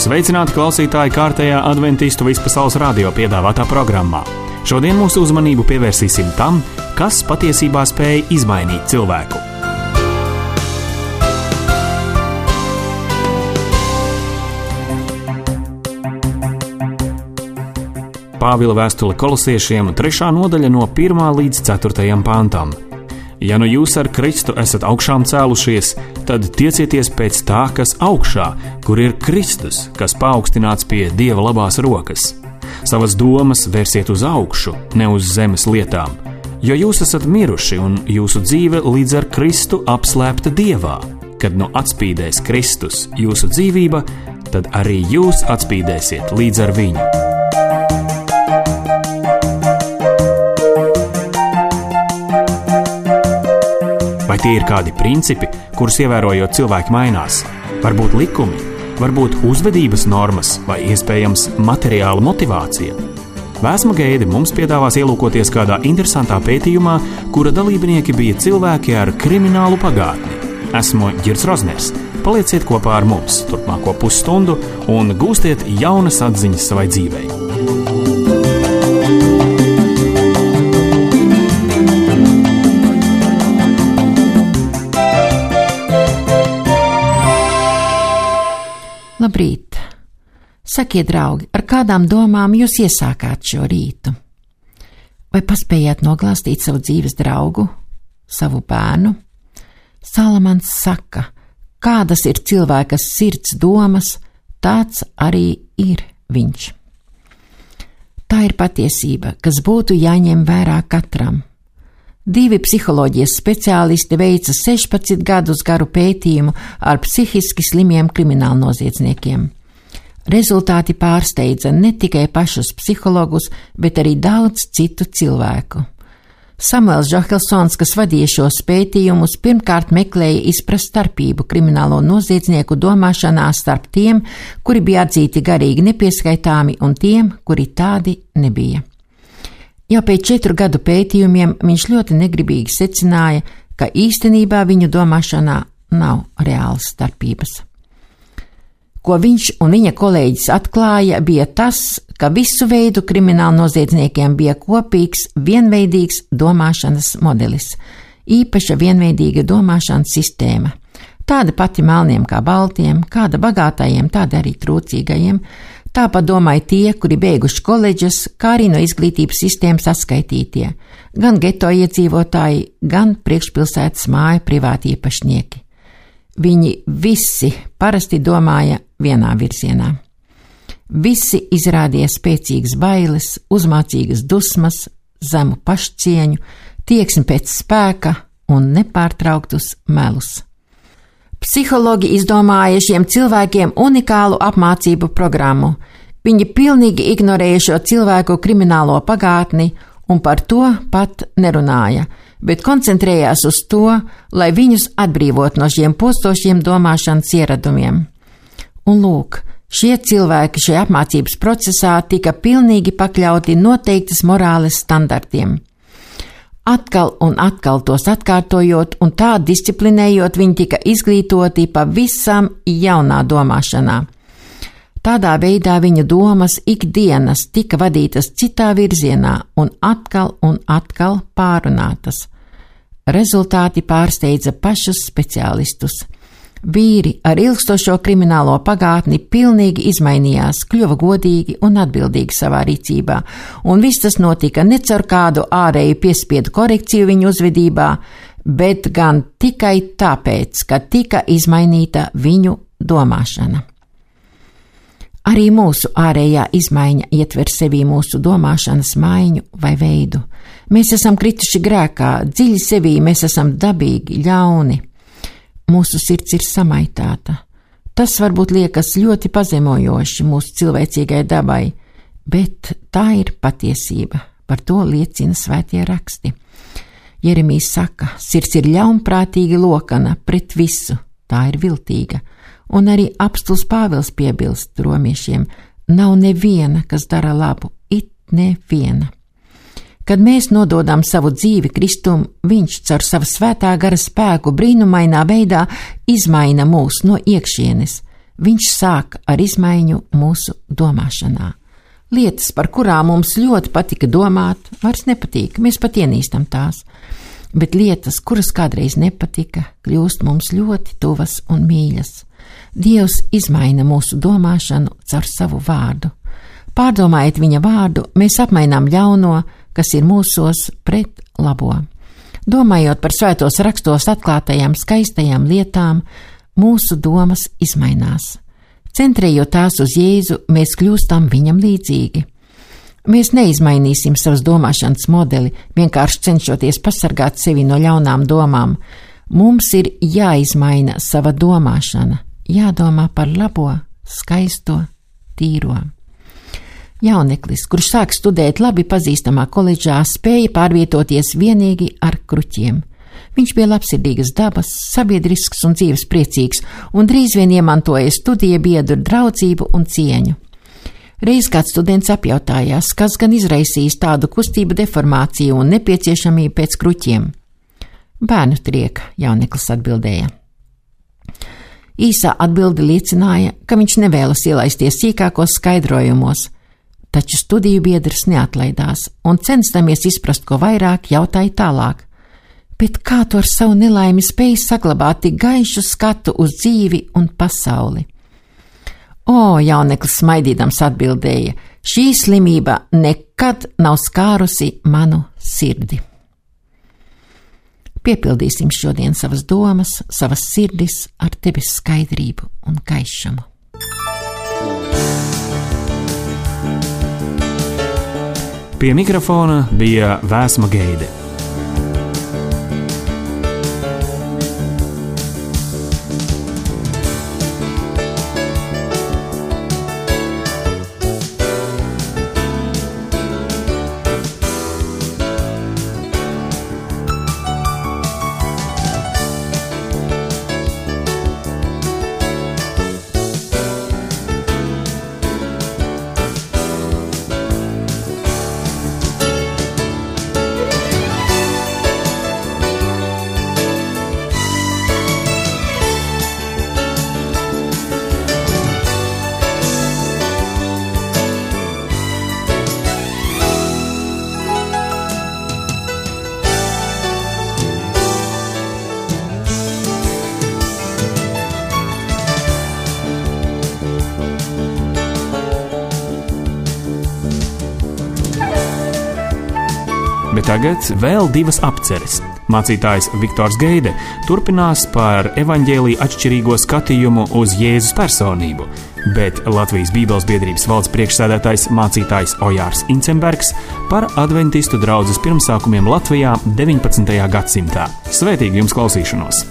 Sveicināti klausītāji kārtējā adventistu vispasaules radio piedāvātā programmā. Šodien mūsu uzmanību pievērsīsim tam, kas patiesībā spēj izmainīt cilvēku. Pāvila vēstule Kolosiešiem 3. nodaļa no 1. līdz 4. pantam. Ja nu jūs ar Kristu esat augšām cēlušies, tad tiecieties pēc tā, kas augšā, kur ir Kristus, kas paaugstināts pie Dieva labās rokas. Savas domas vērsiet uz augšu, ne uz zemes lietām, jo jūs esat miruši un jūsu dzīve līdz ar Kristu apslēpta Dievā. Kad nu atspīdēs Kristus jūsu dzīvība, tad arī jūs atspīdēsiet līdz ar viņu. Vai tie ir kādi principi, kurus ievērojot cilvēki mainās? Varbūt likumi, varbūt uzvedības normas vai iespējams materiāla motivācija? Vēsma Geide mums piedāvās ielūkoties kādā interesantā pētījumā, kura dalībnieki bija cilvēki ar kriminālu pagātni. Esmu Ģirds Rozners. Palieciet kopā ar mums turpmāko pusstundu un gūstiet jaunas atziņas savai dzīvei. Labrīt! Sakiet, draugi, ar kādām domām jūs iesākāt šo rītu? Vai paspējāt noglāstīt savu dzīves draugu, savu bērnu? Salamans saka, kādas ir cilvēka sirds domas, tāds arī ir viņš. Tā ir patiesība, kas būtu jāņem vērā katram. 2 psiholoģijas speciālisti veica 16 gadus garu pētījumu ar psihiski slimiem kriminālnoziedzniekiem. Rezultāti pārsteidza ne tikai pašus psihologus, bet arī daudz citu cilvēku. Samuels Johelsons, kas vadīja šos pētījumus, pirmkārt meklēja izprast starpību kriminālo noziedznieku domāšanā starp tiem, kuri bija atzīti garīgi nepieskaitāmi, un tiem, kuri tādi nebija. Jau pēc 4 gadu pētījumiem viņš ļoti negribīgi secināja, ka īstenībā viņu domāšanā nav reālas starpības. Ko viņš un viņa kolēģis atklāja, bija tas, ka visu veidu kriminālnoziedzniekiem bija kopīgs, vienveidīgs domāšanas modelis, īpaša vienveidīga domāšanas sistēma. Tāda pati melniem kā baltiem, kāda bagātajiem, tāda arī trūcīgajiem. Tāpat domāja tie, kuri beiguši koledžas, kā arī no izglītības sistēmas atskaitītie, gan geto iedzīvotāji, gan priekšpilsētas māju privāti īpašnieki. Viņi visi parasti domāja vienā virzienā. Visi izrādīja spēcīgas bailes, uzmācīgas dusmas, zemu pašcieņu, tieksmi pēc spēka un nepārtrauktus melus. Psihologi izdomāja šiem cilvēkiem unikālu apmācību programmu. Viņi pilnīgi ignorēja šo cilvēku kriminālo pagātni un par to pat nerunāja, bet koncentrējās uz to, lai viņus atbrīvot no šiem postošiem domāšanas ieradumiem. Un lūk, šie cilvēki šajā apmācības procesā tika pilnīgi pakļauti noteiktas morāles standartiem. Atkal un atkal tos atkārtojot un tā disciplinējot, viņi tika izglītoti pavisam jaunā domāšanā. Tādā veidā viņu domas ikdienas tika vadītas citā virzienā un atkal pārunātas. Rezultāti pārsteidza pašus speciālistus. Vīri ar ilgstošo kriminālo pagātni pilnīgi izmainījās, kļuva godīgi un atbildīgi savā rīcībā, un viss tas notika ne caur kādu ārēju piespiedu korekciju viņu uzvedībā, bet gan tikai tāpēc, ka tika izmainīta viņu domāšana. Arī mūsu ārējā izmaiņa ietver sevī mūsu domāšanas maiņu vai veidu. Mēs esam krituši grēkā, dziļi sevī mēs esam dabīgi, ļauni. Mūsu sirds ir samaitāta. Tas varbūt liekas ļoti pazemojoši mūsu cilvēcīgai dabai, bet tā ir patiesība, par to liecina svētie raksti. Jeremijs saka, sirds ir ļaunprātīga lokana pret visu, tā ir viltīga, un arī apstuls Pāvils piebilst romiešiem, nav neviena, kas dara labu, it neviena. Kad mēs nododam savu dzīvi Kristum, viņš caur savu svētā gara spēku brīnumainā veidā izmaina mūs no iekšienes. Viņš sāk ar izmaiņu mūsu domāšanā. Lietas, par kurām mums ļoti patika domāt, vairs nepatīk, mēs pat ienīstam tās. Bet lietas, kuras kādreiz nepatika, kļūst mums ļoti tuvas un mīļas. Dievs izmaina mūsu domāšanu caur savu vārdu. Pārdomājiet viņa vārdu, mēs apmainām ļauno, kas ir mūsos, pret labo. Domājot par svētos rakstos atklātajām skaistajām lietām, mūsu domas izmainās. Centrējot tās uz Jēzu, mēs kļūstam viņam līdzīgi. Mēs neizmainīsim savas domāšanas modeli, vienkārši cenšoties pasargāt sevi no ļaunām domām. Mums ir jāizmaina sava domāšana, jādomā par labo, skaisto, tīro. Jauneklis, kurš sāk studēt labi pazīstamā koledžā, spēja pārvietoties vienīgi ar kruķiem. Viņš bija labsirdīgas dabas, sabiedrisks un dzīves priecīgs, un drīz vien iemantoja studiju biedru draudzību un cieņu. Reiz kāds students apjautājās, kas gan izraisīs tādu kustību deformāciju un nepieciešamību pēc kruķiem. Bērnu trieka, jauneklis atbildēja. Īsā atbilde liecināja, ka viņš nevēlas ielaisties sīkākos skaidrojumos, taču studiju biedrs neatlaidās un censtamies izprast, ko vairāk, jautāja tālāk. Bet kā tu ar savu nelaimi spēj saglabāt tik gaišu skatu uz dzīvi un pasauli? O, jauneklis smaidīdams atbildēja, šī slimība nekad nav skārusi manu sirdi. Piepildīsim šodien savas domas, savas sirdis ar debes skaidrību un gaišumu. Pie mikrofona bija Vēsma Geide. Bet tagad vēl divas apceres. Mācītājs Viktors Geide turpinās par evaņģēlija atšķirīgo skatījumu uz Jēzus personību, bet Latvijas Bībeles biedrības valdes priekšsēdētājs mācītājs Ojārs Incembergs par adventistu draudzes pirmsākumiem Latvijā 19. gadsimtā. Svētīgi jums klausīšanos!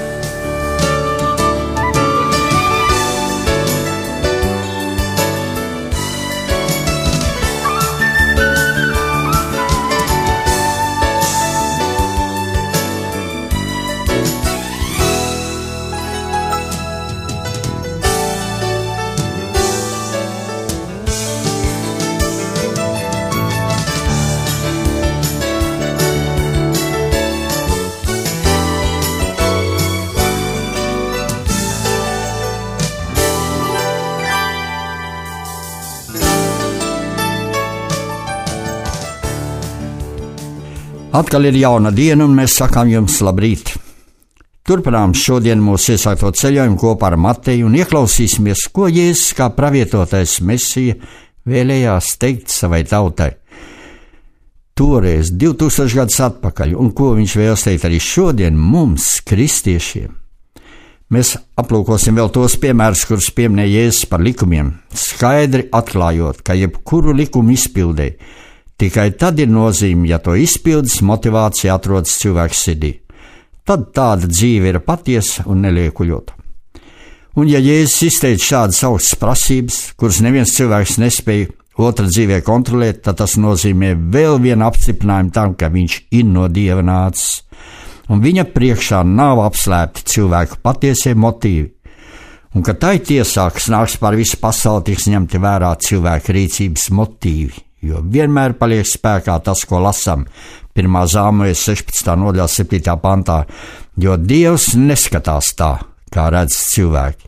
Atkal ir jauna diena, un mēs sakām jums labrīt. Turpinām šodien mūsu iesākto ceļojumu kopā ar Mateju un ieklausīsimies, ko Jēzus kā pravietotais Mesija vēlējās teikt savai tautai. Toreiz, 2000 gadus atpakaļ, un ko viņš vēlas teikt arī šodien mums, kristiešiem. Mēs aplūkosim vēl tos piemērus, kurus pieminēja Jēzus par likumiem, skaidri atklājot, ka jebkuru likumu izpildē tikai tad ir nozīme, ja to izpildes motivācija atrodas cilvēka sirdī. Tad tāda dzīve ir patiesa un neliekuļota. Un ja Jēzus izteica šādas augstas prasības, kuras neviens cilvēks nespēja otra dzīvē kontrolēt, tad tas nozīmē vēl vienu apstiprinājumu tam, ka viņš ir no Dieva nācis. Un viņa priekšā nav apslēpti cilvēku patiesie motīvi. Un ka tai tiesā, kas nāks pār visu pasauli, tiks ņemti vērā cilvēka rīcības motīvi. Jo vienmēr paliek spēkā tas, ko lasām 1. Zāmuēla 16. nodaļā 7. pantā, jo Dievs neskatās tā, kā redz cilvēki.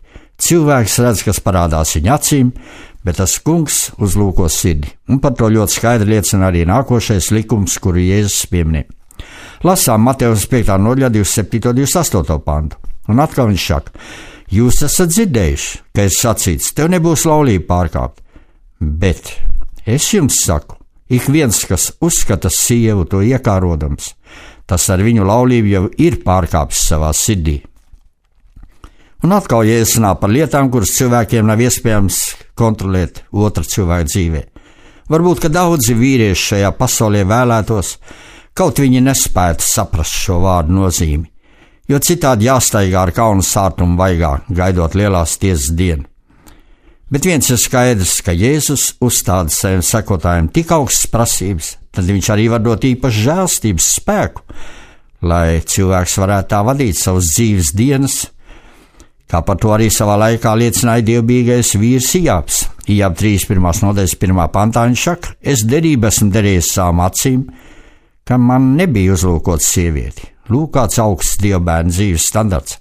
Cilvēks redz, kas parādās viņa acīm, bet tas kungs uzlūko sirdi. Un par to ļoti skaidri liecina arī nākošais likums, kuru Jēzus pieminēja. Lasām Matejas 5. nodaļā 27. un 28. pantu. Un atkal viņš saka, jūs esat dzirdējuši, ka ir sacīts, tev nebūs laulība pārkāpt. Bet es jums saku, ik viens, kas uzskata sievu to iekārodams, tas ar viņu laulību jau ir pārkāpis savā sirdī. Un atkal jēzinā par lietām, kuras cilvēkiem nav iespējams kontrolēt otra cilvēka dzīvē. Varbūt, ka daudzi vīrieši šajā pasaulē vēlētos, kaut viņi nespētu saprast šo vārdu nozīmi, jo citādi jāstaigā ar kaunu sārtumu vaigā, gaidot lielās tiesas dienu. Bet viens ir skaidrs, ka Jēzus uzstāda saviem sekotājiem tik augstas prasības, tad viņš arī var dot īpašu žēlstības spēku, lai cilvēks varētu tā vadīt savas dzīves dienas, kā par to arī savā laikā liecināja dievbijīgais vīrs Ijābs. Ijāba 3.1. nodaļas 1. pantā viņš saka, es derību esmu derējis savām acīm, ka man nebija uzlūkots sievieti. Lūk, kāds augsts dievbērnu dzīves standarts.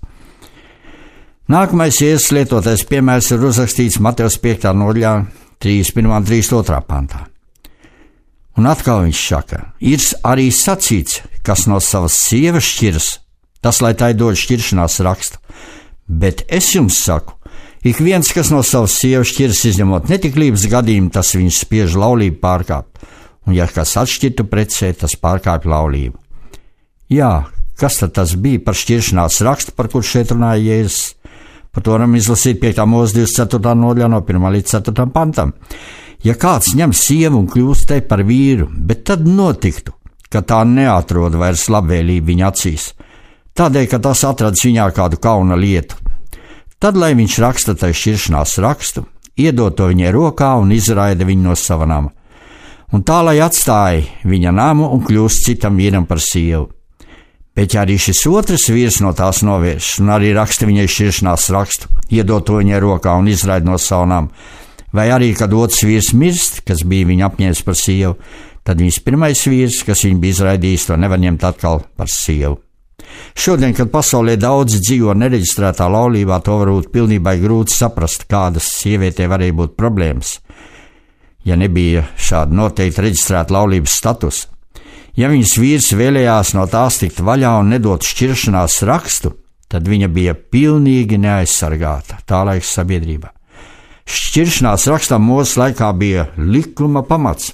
Nākamais Jēzus lietotais piemērs ir uzrakstīts Matejas 5. nodaļā 3.1. un 3.2. pantā. Un atkal viņš saka, ir arī sacīts, kas no savas sievas šķiras, tas, lai tai dod šķiršanās rakstu. Bet es jums saku, ik viens, kas no savas sievas šķiras, izņemot netiklības gadījumu, tas viņu spiež laulību pārkāpt. Un ja kas atšķirtu precē, tas pārkāpj laulību. Jā, kas tad tas bija par šķiršanās rakstu, par kur šeit runāja Jēzus? Par to varam izlasīt 5. mūzes 24. nodaļā no 1. līdz 4. pantam. Ja kāds ņem sievu un kļūst te par vīru, bet tad notiktu, ka tā neatrod vairs labvēlību viņa acīs, tādēļ, ka tas atrads viņā kādu kauna lietu, tad, lai viņš raksta tai šķiršanās rakstu, iedod to viņai rokā un izraida viņu no sava nama. Un tā, lai atstāja viņa namu un kļūst citam vīram par sievu. Bet ja arī šis otrs vīrs no tās novērš un arī raksta viņai šķiršanās rakstu, iedod to viņai rokā un izraida no sava nama, vai arī, kad otrs vīrs mirst, kas bija viņa apņēmis par sievu, tad viņas pirmais vīrs, kas viņu bija izraidījis, to nevar ņemt atkal par sievu. Šodien, kad pasaulē daudzi dzīvo nereģistrētā laulībā, to varbūt pilnībā grūti saprast, kādas sievietē varēja būt problēmas, ja nebija šāda noteikti reģistrēta laulības statusa. Ja viņas vīrs vēlējās no tās tikt vaļā un nedot šķiršanās rakstu, tad viņa bija pilnīgi neaizsargāta tā laika sabiedrībā. Šķiršanās rakstam Mūzes laikā bija likuma pamats.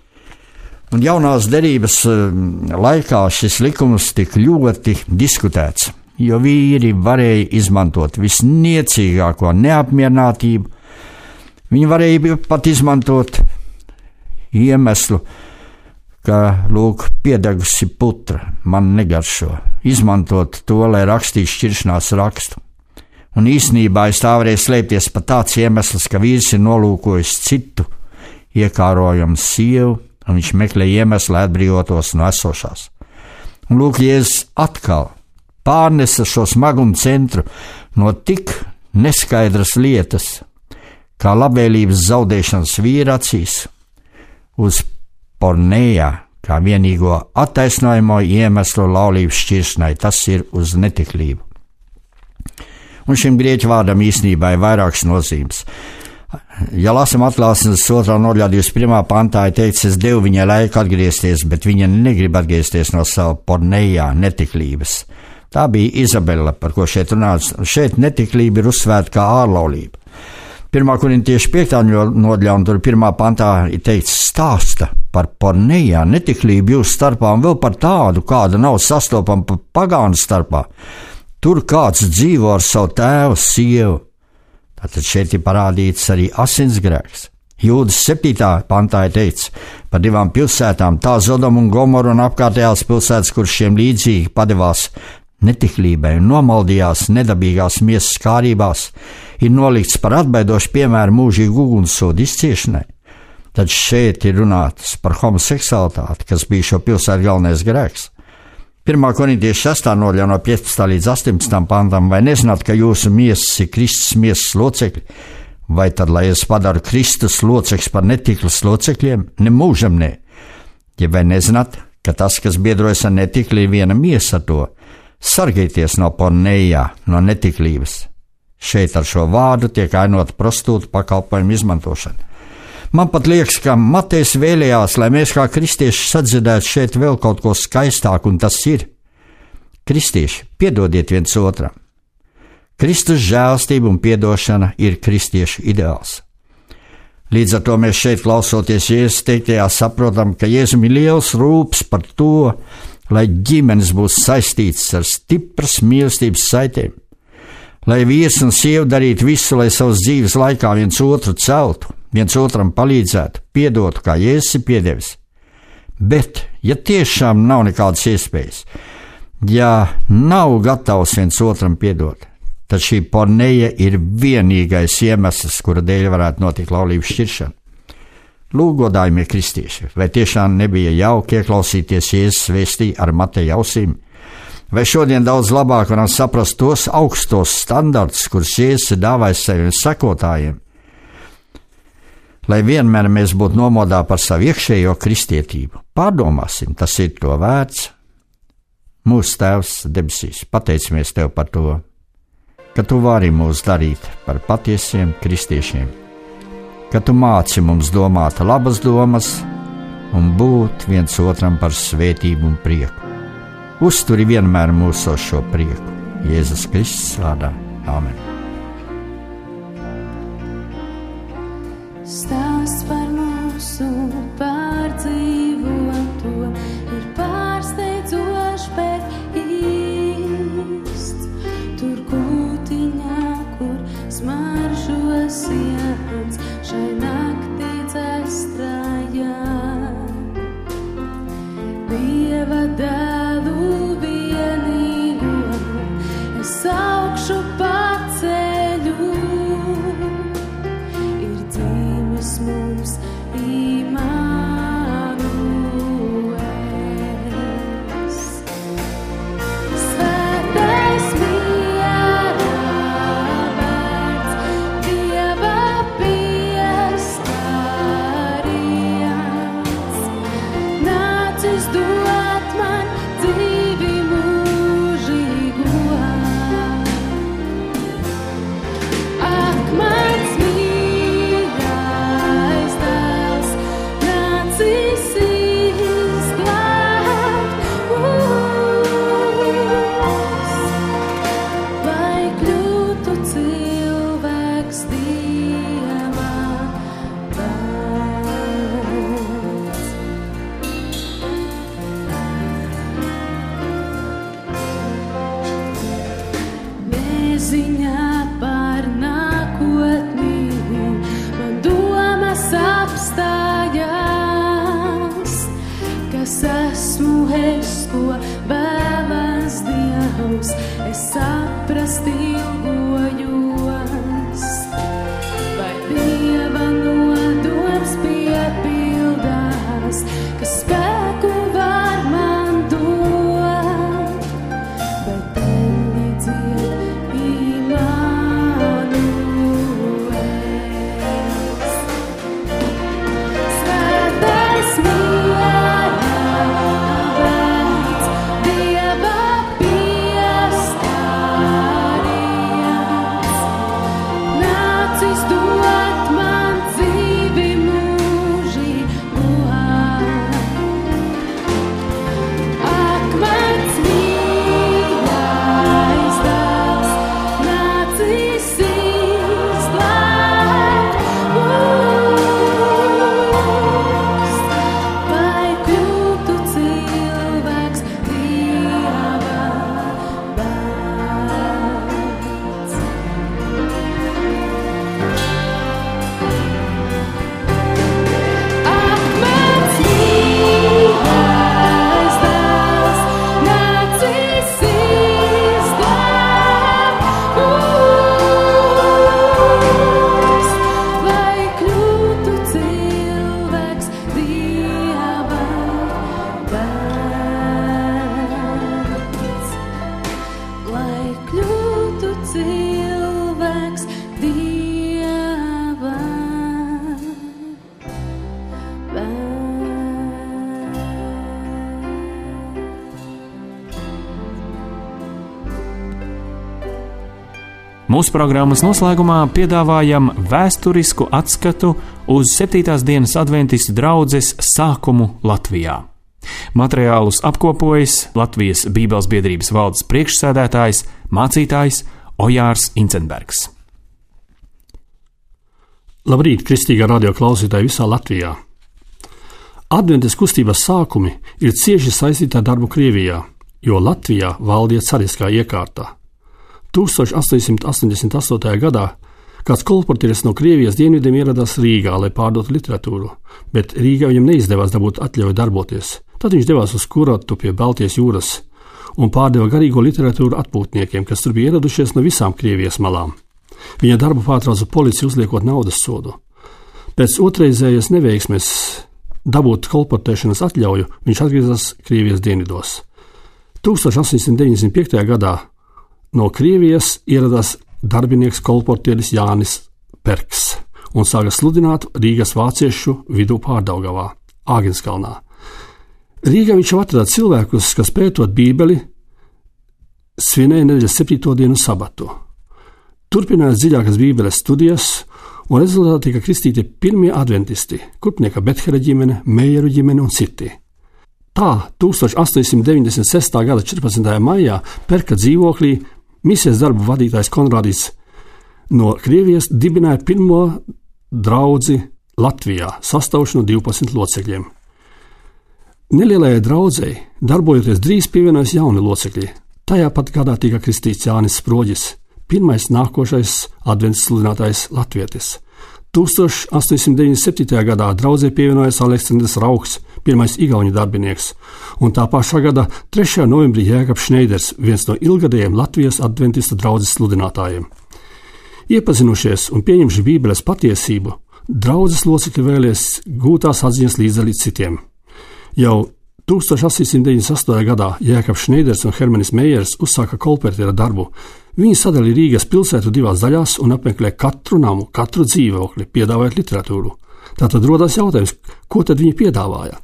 Un jaunās derības laikā šis likums tika ļoti diskutēts, jo vīri varēja izmantot visniecīgāko neapmierinātību. Viņi varēja pat izmantot iemeslu, ka, lūk, piedegusi putra man negaršo, izmantot to, lai rakstītu šķiršanās rakstu. Un īsnībā aiz tā varēja slēpties pat tāds iemesls, ka vīrs ir nolūkojis citu iekārojumu sievu, un viņš meklē iemeslu, lai atbrīvotos no esošās. Un lūk, Jēzus atkal pārnesa šo smagumu centru no tik neskaidras lietas, kā labvēlības zaudēšanas vīra acīs, uz pornējā, kā vienīgo attaisnojamo iemeslu laulības šķiršanai, tas ir uz netiklību. Un šim grieķu vārdam īstenībā ir vairākas nozīmes. Ja lasam atklāsmes 2. nodaļā 21. pantā, ir teikts, es devu viņai laiku atgriezties, bet viņa negrib atgriezties no sava pornējā netiklības. Tā bija Izabela, par ko šeit runāts. Šeit netiklība ir uzsvērta kā ārlaulība. 1. Korintiešu 5. nodaļā un tur 1. pantā ir teikts, stāsta par pornējā netiklību jūsu starpā un vēl par tādu, kāda nav sastopama pa pagānu starpā. Tur kāds dzīvo ar savu tēvu sievu. Tātad šeit ir parādīts arī asinsgrēks. Jūdas 7. pantā ir teikts par 2 pilsētām, tā Zodomu un Gomoru un apkārtējās pilsētas, kur šiem līdzīgi padevās netiklībai un nomaldījās nedabīgās miesas kārībās, ir nolikts par atbaidošu piemēru mūžīgu ugunssodu izciešanai. Tad šeit ir runāts par homoseksualitāti, kas bija šo pilsētu galvenais grēks. 1. Korintiešu 6. nodaļā no 15. līdz 18. pantam, vai nezināt, ka jūsu miesas ir Kristus miesas locekļi, vai tad, lai es padaru Kristus locekļus par netiklas locekļiem, nemūžam ne. Ja vai nezināt, ka tas, kas biedrojas ar netikli, ir viena miesa ar to, sargieties no pornējā, no netiklības. Šeit ar šo vārdu tiek ainota prostitūta pakalpojumu izmantošana. Man pat liekas, ka Matejs vēlējās, lai mēs kā kristieši sadzirdētu šeit vēl kaut ko skaistāku, un tas ir: kristieši, piedodiet viens otram. Kristus žēlstība un piedošana ir kristiešu ideāls. Līdz ar to mēs šeit, klausoties Jēzus teiktajā, saprotam, ka Jēzum ir liels rūpes par to, lai ģimenes būs saistītas ar stipras mīlestības saitēm, lai vīrs un sieva darītu visu, lai savas dzīves laikā viens otru celtu, viens otram palīdzētu, piedotu, kā Jēzus ir piedevis. Bet, ja tiešām nav nekādas iespējas, ja nav gatavs viens otram piedot, tad šī porneja ir vienīgais iemesls, kura dēļ varētu notikt laulības šķiršana. Lūk, godājumie kristieši, vai tiešām nebija jauki ieklausīties Jēzus vēstī ar Mateja ausīm? Vai šodien daudz labāk varam saprast tos augstos standartus, kurus Jēzus ir dāvājis saviem sekotājiem? Lai vienmēr mēs būtu nomodā par savu iekšējo kristietību, pārdomāsim, tas ir to vērts. Mūsu Tēvs debesīs, pateicamies Tev par to, ka Tu vari mūs darīt par patiesiem kristiešiem, ka Tu māci mums domāt labas domas un būt viens otram par svētību un prieku. Uzturi vienmēr mūsos šo prieku. Jēzus Kristus vārdā. Āmen. Stāsts par mūsu pārdzīvoto ir pārsteidzošs, bet īsts. Tur kūtiņā, kur smaržo siens, šai naktī dzestrājā. Dieva dēlu vienīgo es augšu paceļu. Ir dzimis mums Immanuels. Svētais miera vārds, Dieva pieskāriens, nācis dot man dzīvi mūžīgo. Ak, mans mīļais Tēvs, nācis izglābt mūs, lai kļūtu cilvēks Dieva bērns. Neziņā par nākotni man domas apstājās, kas esmu es, ko vēlas Dievs, es saprast ilgojos. Vai Dieva nodoms piepildās, kas spēku var man dot, bet pelni dzied Immanuels. Svētais miera vārds, Dieva pieskāriens, Mūsu programmas noslēgumā piedāvājam vēsturisku atskatu uz 7. dienas adventistu draudzes sākumu Latvijā. Materiālus apkopojas Latvijas Bībeles biedrības valdes priekšsēdētājs, mācītājs Ojārs Incenbergs. Labrīt, kristīgā radio klausītāji visā Latvijā! Adventas kustības sākumi ir cieši saistīti ar darbu Krievijā, jo Latvijā valdīja cariskā iekārta. 1888. gadā kāds kolportieris no Krievijas dienvidiem ieradās Rīgā, lai pārdotu literatūru, bet Rīgā viņam neizdevās dabūt atļauju darboties. Tad viņš devās uz Kuratu pie Baltijas jūras un pārdeva garīgo literatūru atpūtniekiem, kas tur bija ieradušies no visām Krievijas malām. Viņa darbu pārtrauca policija, uzliekot naudas sodu. Pēc otrreizējas neveiksmes dabūt kolportēšanas atļauju, viņš atgriezās Krievijas dienvidos. 1895. gadā no Krievijas ieradās darbinieks kolportieris Jānis Perks un sāka sludināt Rīgas vāciešu vidū Pārdaugavā, Āgenskalnā. Rīgā viņš jau atrada cilvēkus, kas pētot Bībeli, svinēja nedēļas 7. dienu sabatu. Turpinājās dziļākas Bībeles studijas, un rezultātā tika kristīti pirmie adventisti, Kurpnieka Bethera ģimene, Meieru ģimene un citi. Tā 1896. gada 14. maijā Perka dzīvoklī misijas darbu vadītājs Konrādis no Krievijas dibināja pirmo draudzi Latvijā, sastāvuši no 12 locekļiem. Nelielajai draudzei darbojoties drīz pievienojas jauni locekļi. Tajā pat gadā tika kristīts Jānis Sproģis, pirmais nākošais advents sludinātājs latvietis. 1897. gadā draudzē pievienojas Aleksandrs Rauks, pirmais igauņu darbinieks, un tā pašā gada 3. novembrī Jēkabs Šneiders, viens no ilgadējiem Latvijas adventistu draudzes sludinātājiem. Iepazinušies un pieņemši Bībeles patiesību, draudzes locekļi vēlies gūtās atziņas līdzdalīt citiem. Jau 1898. gadā Jēkabs Šneiders un Hermanis Meijers uzsāka kolportiera darbu. Viņi sadalīja Rīgas pilsētu divās daļās un apmeklē katru namu, katru dzīvokli, piedāvājot literatūru. Tātad rodās jautājums, ko tad viņi piedāvāja?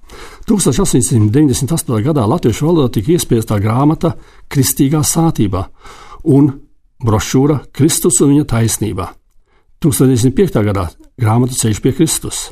1898. gadā latviešu valodā tika iespiestā grāmata Kristīgā sātībā un brošūra Kristus un viņa taisnība. 1905. gadā grāmata Ceļš pie Kristus.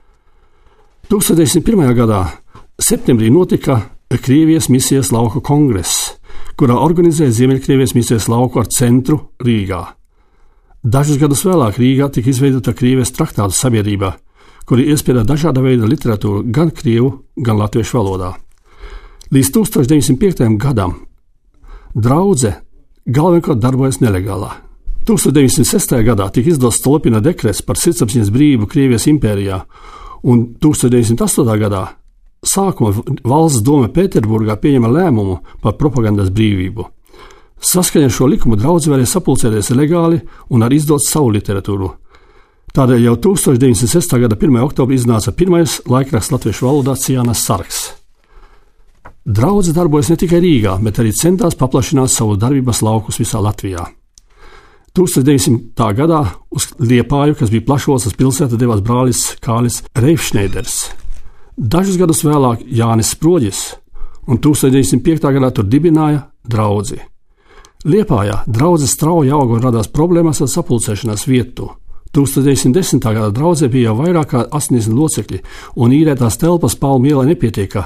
1901. gadā septembrī notika Krievijas misijas lauku kongress, kurā organizēja Ziemeļkrievijas misijas lauku ar centru Rīgā. Dažus gadus vēlāk Rīgā tika izveidota Krievijas traktātu sabiedrība, kuri iespieda dažāda veida literatūru gan krievu, gan latviešu valodā. Līdz 1905. gadam draudze galvenokārt darbojas nelegālā. 1906. gadā tika izdots Stolipina dekrets par sirdsapziņas brīvību Krievijas impērijā, un 1908. gadā sākumā valsts doma Pēterburgā pieņēma lēmumu par propagandas brīvību. Saskaņā ar šo likumu draudze varēja sapulcēties legāli un arī izdot savu literatūru. Tādēļ jau 1906. gada 1. oktobrī iznāca pirmais laikraksts latviešu valodā Ciānas sargs. Draudze darbojas ne tikai Rīgā, bet arī centās paplašināt savu darbības laukus visā Latvijā. 1900. gadā uz Liepāju, kas bija Plašoslas pilsēta, devās brālis Kālis Reifšneiders. Dažus gadus vēlāk Jānis Sproģis, un 1905. gadā tur dibināja draudzi. Liepājā draudze strauji auga un radās problēmas ar sapulcēšanās vietu. 1910. gada draudzē bija jau vairāk kā 80 locekļi, un īrētās telpas Palmu ielā nepietieka.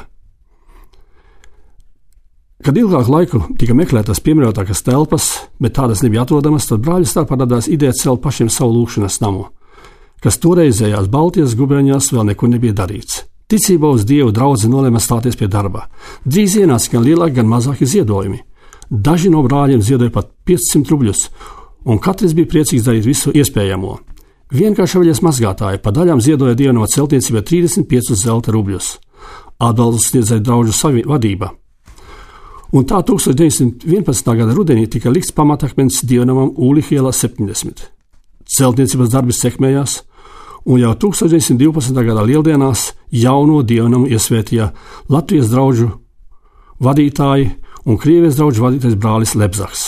Kad ilgāku laiku tika meklētas piemērotākas telpas, bet tādas nebija atrodamas, tad brāļu starpā radās ideja celt pašiem savu lūgšanas namu, kas toreizējās Baltijas guberņās vēl nekur nebija darīts. Ticībā uz Dievu draudze nolēma stāties pie darba. Drīz ienāca gan lielāki, gan mazāki ziedojumi. Daži no brāļiem ziedoja pat 500 rubļus, un katrs bija priecīgs darīt visu iespējamo. Vienkārši aviļas mazgātāji pa daļām ziedoja dienu no celtniecībai 35 zelta rubļus. Atbalstu sniedzēja draugu vadība. Un tā 1911. gada rudenī tika likts pamatakmens dievnamam Ūliņa ielā 70. Celtniecības darbi sekmējās, un jau 1912. gada lieldienās jauno dievnamu iesvētīja Latvijas draugu vadītāji un Krievijas draugu vadītājs brālis Lebzaks.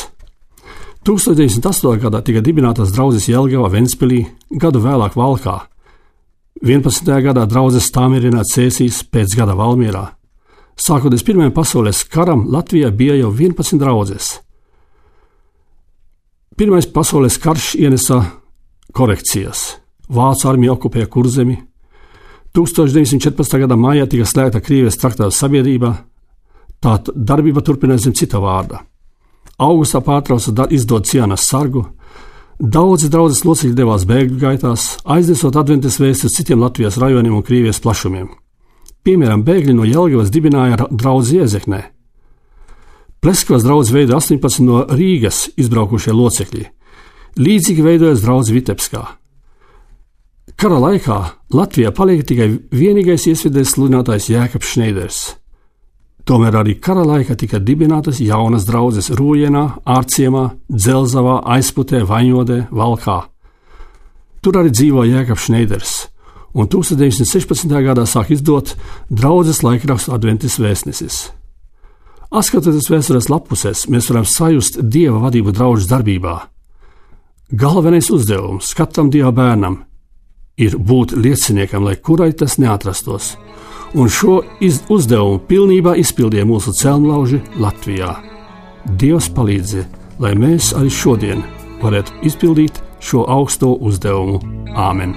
1908. gadā tika dibinātas draudzes Jelgavā, Ventspilī, gadu vēlāk Valkā. 11. gadā draudzes Stāmirinā, Cēsīs, pēc gada Valmierā. Sākoties Pirmajam pasaules karam, Latvijā bija jau 11 draudzes. Pirmais pasaules karš ienesa korekcijas. Vācu armija okupēja Kurzemi. 1914. gada maijā tika slēgta Krievijas traktāta sabiedrība. Tā darbība turpinās zem cita vārda. Augustā pārtrauca izdot Cianas sargu. Daudzi draudzes locekļi devās bēgļu gaitās, aiznesot adventas vēsti uz citiem Latvijas rajoniem un Krievijas plašumiem. Piemēram, bēgļi no Jelgavas dibināja draudzi Iezeknē. Pleskavas draudzi veido 18 no Rīgas izbraukušie locekļi. Līdzīgi veidojas draudzi Vitebskā. Kara laikā Latvijā paliek tikai vienīgais iesviedējs sludinātājs Jēkabs Šneiders. Tomēr arī kara laikā tika dibinātas jaunas draudzes Rūjienā, Ārciemā, Dzelzavā, Aizputē, Vaņodē, Valkā. Tur arī dzīvo Jēkabs Šneiders, un 1916. gadā sāk izdot draudzes laikrakstu Adventis vēstnesis. Atskatoties vēstures lapusēs, mēs varam sajust Dieva vadību draudzes darbībā. Galvenais uzdevums katram Dieva bērnam ir būt lieciniekam, lai kurai tas neatrastos. Un šo uzdevumu pilnībā izpildīja mūsu celmlauži Latvijā. Dievs palīdzi, lai mēs arī šodien varētu izpildīt šo augsto uzdevumu. Āmen!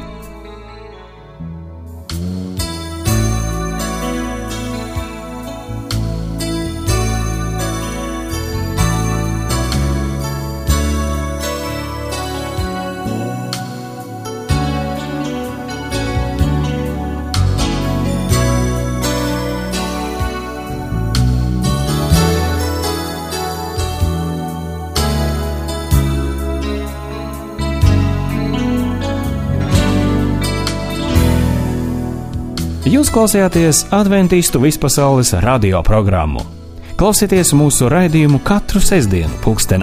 Jūs klausījāties Adventistu vispasaules radio programmu. Klausieties mūsu raidījumu katru sestdienu,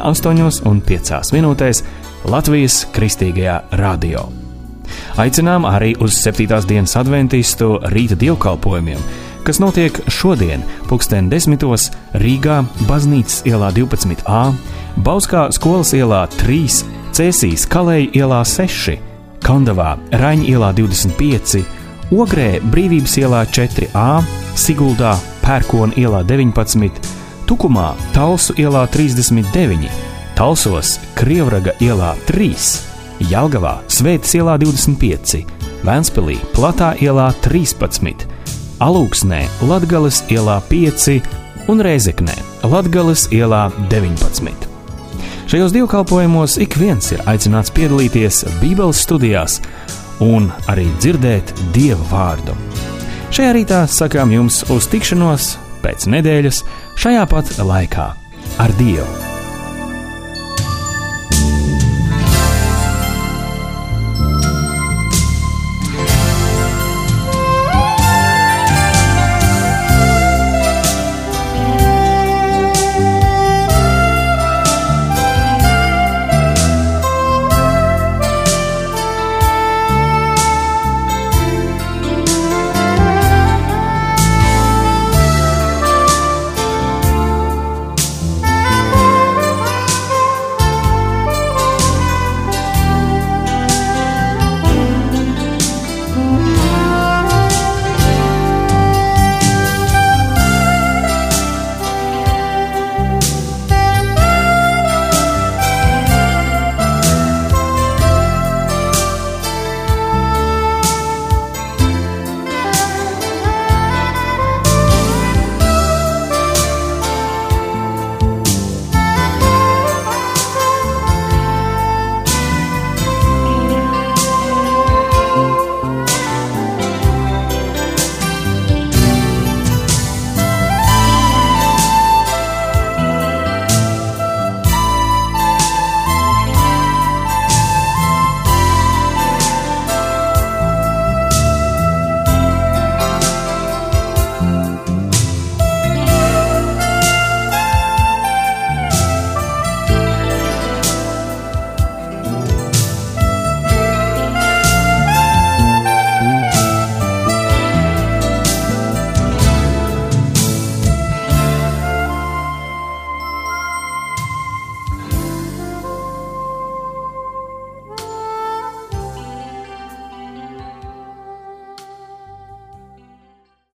8:05 Latvijas Kristīgajā radio. Aicinām arī uz 7. dienas adventistu rīta dievkalpojumiem, kas notiek šodien, 10:00 Rīgā, Baznīcas ielā 12A, Bauskā skolas ielā 3, Cēsīs Kalēja ielā 6, Kandavā Raņa ielā 25, Ogrē Brīvības ielā 4A, Siguldā Pērkona ielā 19, Tukumā Talsu ielā 39, Talsos Krievraga ielā 3, Jelgavā Svētas ielā 25, Ventspilī Platā ielā 13, Alūksnē Latgales ielā 5 un Rēzeknē Latgales ielā 19. Šajos dievkalpojumos ik viens ir aicināts piedalīties Bībeles studijās un arī dzirdēt Dieva vārdu. Šajā rītā sakām jums uz tikšanos pēc nedēļas šajā pat laikā ar Dievu.